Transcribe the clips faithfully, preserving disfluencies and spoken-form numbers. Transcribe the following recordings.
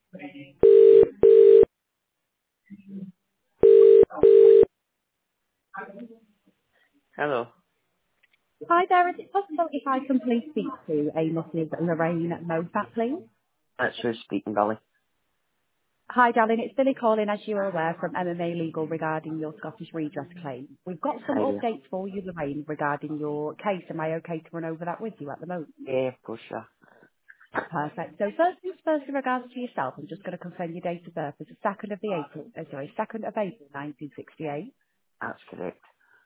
Hello. Hi there. Is it possible if I can please speak to a Missus Lorraine Mofat, please? That's who's speaking, Dolly. Hi, darling. It's Billy calling, as you are aware, from M M A Legal regarding your Scottish redress claim. We've got some Hi there. updates for you, Lorraine, regarding your case. Am I okay to run over that with you at the moment? Yeah, of course, yeah. Perfect. So first things first, in regards to yourself, I'm just going to confirm your date of birth as the second of the April, uh, sorry, second of April, nineteen sixty-eight. That's correct.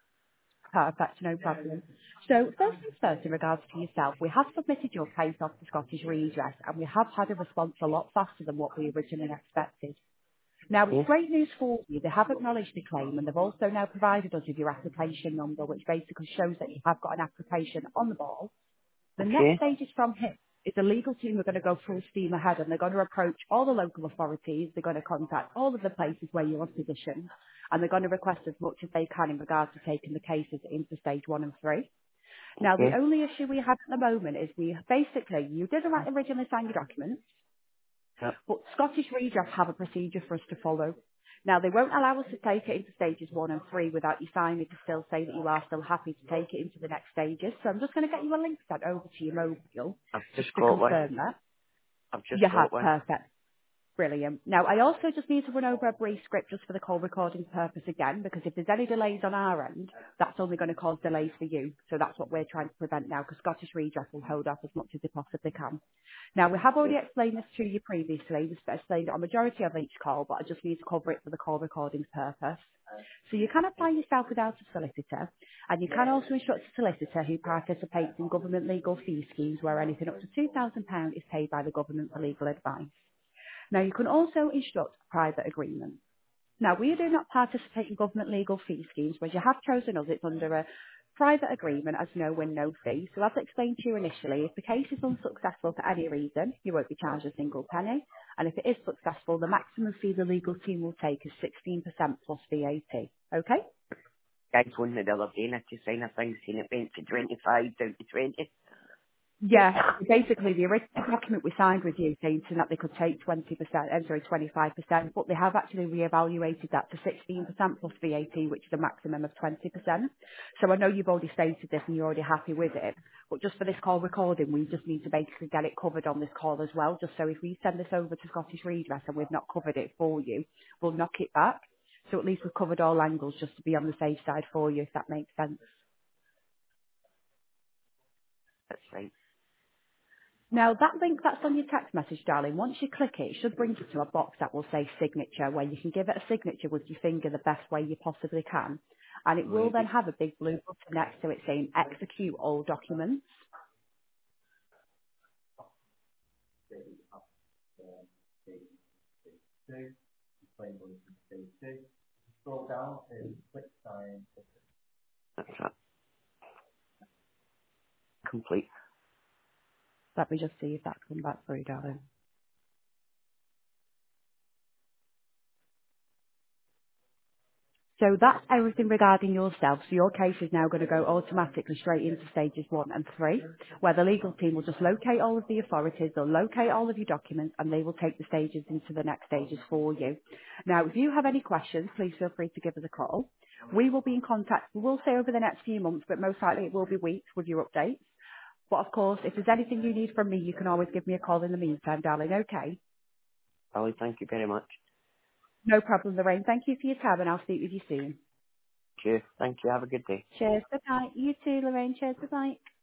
Perfect, no problem. So first things first, in regards to yourself, we have submitted your case off to Scottish Redress and we have had a response a lot faster than what we originally expected. Now it's Yeah. great news for you. They have acknowledged the claim and they've also now provided us with your application number, which basically shows that you have got an application on the ball. The next Okay. stage is from him. Is the legal team are going to go full steam ahead and they're going to approach all the local authorities. They're going to contact all of the places where you're on position and they're going to request as much as they can in regards to taking the cases into stage one and three. Now, the Okay. only issue we have at the moment is we basically, you didn't originally sign your documents, Yep. but Scottish Redress have a procedure for us to follow. Now, they won't allow us to take it into stages one and three without you signing to still say that you are still happy to take it into the next stages. So I'm just going to get you a link sent over to your mobile I've just just to got one. confirm that. I've just You have, got one. perfect. Brilliant. Now, I also just need to run over a brief script just for the call recording purpose again, because if there's any delays on our end, that's only going to cause delays for you. So that's what we're trying to prevent now, because Scottish Redress will hold off as much as they possibly can. Now, we have already Okay. explained this to you previously. We've explained it on majority of each call, but I just need to cover it for the call recording purpose. So you can apply yourself without a solicitor, and you can also instruct a solicitor who participates in government legal fee schemes where anything up to two thousand pounds is paid by the government for legal advice. Now, you can also instruct a private agreement. Now, we do not participate in government legal fee schemes, whereas you have chosen us, it's under a private agreement as no win, no fee. So as explained to you initially, if the case is unsuccessful for any reason, you won't be charged a single penny. And if it is successful, the maximum fee the legal team will take is sixteen percent plus V A T. Okay? Guy phoned me the other day and I had to sign a thing saying it went to twenty-five down to twenty. Yeah, basically the original document we signed with you saying that they could take twenty percent, I'm sorry, twenty-five percent, but they have actually reevaluated that to sixteen percent plus V A T, which is a maximum of twenty percent. So I know you've already stated this and you're already happy with it, but just for this call recording, we just need to basically get it covered on this call as well, just so if we send this over to Scottish Redress and we've not covered it for you, we'll knock it back. So at least we've covered all angles just to be on the safe side for you, if that makes sense. That's fine. Now, that link that's on your text message, darling, once you click it, it should bring you to a box that will say signature, where you can give it a signature with your finger the best way you possibly can. And it will Right. then have a big blue button next to it saying execute all documents. That's it. Complete. Let me just see if that's come back through, darling. So that's everything regarding yourself. So your case is now going to go automatically straight into stages one and three, where the legal team will just locate all of the authorities, they'll locate all of your documents, and they will take the stages into the next stages for you. Now, if you have any questions, please feel free to give us a call. We will be in contact, we will say over the next few months, but most likely it will be weeks with your updates. But of course, if there's anything you need from me, you can always give me a call in the meantime, darling, okay? Dolly, thank you very much. No problem, Lorraine. Thank you for your time, and I'll speak with you soon. Cheers. Thank you. Have a good day. Cheers. Good night. You too, Lorraine. Cheers. Good night.